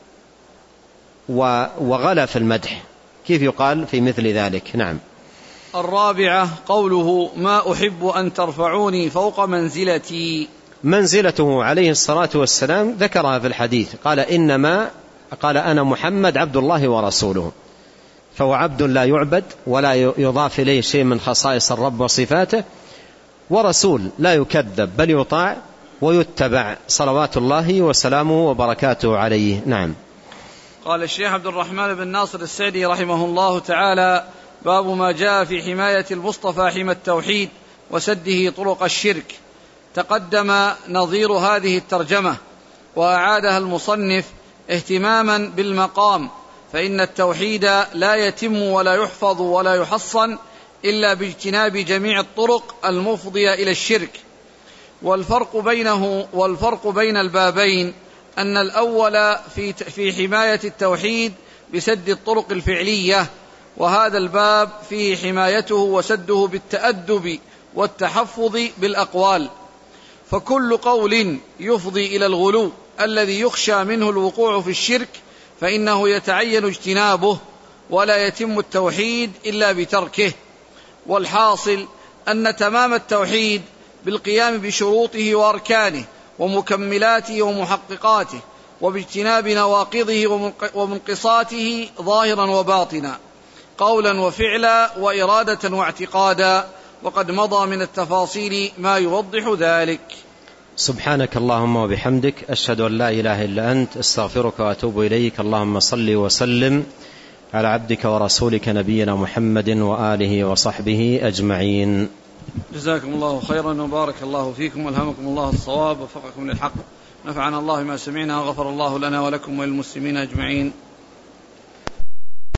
وغلا في المدح؟ كيف يقال في مثل ذلك؟ نعم. الرابعة قوله ما أحب أن ترفعوني فوق منزلتي. منزلته عليه الصلاة والسلام ذكرها في الحديث، قال أنا محمد عبد الله ورسوله، فهو عبد لا يعبد ولا يضاف إليه شيء من خصائص الرب وصفاته، ورسول لا يكذب بل يطاع ويتبع، صلوات الله وسلامه وبركاته عليه. نعم. قال الشيخ عبد الرحمن بن ناصر السعدي رحمه الله تعالى باب ما جاء في حماية المصطفى حمى التوحيد وسده طرق الشرك. تقدم نظير هذه الترجمة وأعادها المصنف اهتماما بالمقام، فإن التوحيد لا يتم ولا يحفظ ولا يحصن إلا باجتناب جميع الطرق المفضية إلى الشرك. والفرق بين البابين أن الأول في حماية التوحيد بسد الطرق الفعلية، وهذا الباب فيه حمايته وسده بالتأدب والتحفظ بالأقوال. فكل قول يفضي إلى الغلو الذي يخشى منه الوقوع في الشرك فإنه يتعين اجتنابه، ولا يتم التوحيد إلا بتركه. والحاصل أن تمام التوحيد بالقيام بشروطه وأركانه ومكملاته ومحققاته، وباجتناب نواقضه ومنقصاته ظاهرا وباطنا، قولا وفعلا وإرادة واعتقادا، وقد مضى من التفاصيل ما يوضح ذلك. سبحانك اللهم وبحمدك، أشهد أن لا إله إلا أنت، استغفرك وأتوب إليك. اللهم صل وسلم على عبدك ورسولك نبينا محمد وآله وصحبه أجمعين. جزاكم الله خيرا وبارك الله فيكم والهمكم الله الصواب ووفقكم للحق. نفعنا الله ما سمعنا وغفر الله لنا ولكم وللمسلمين أجمعين.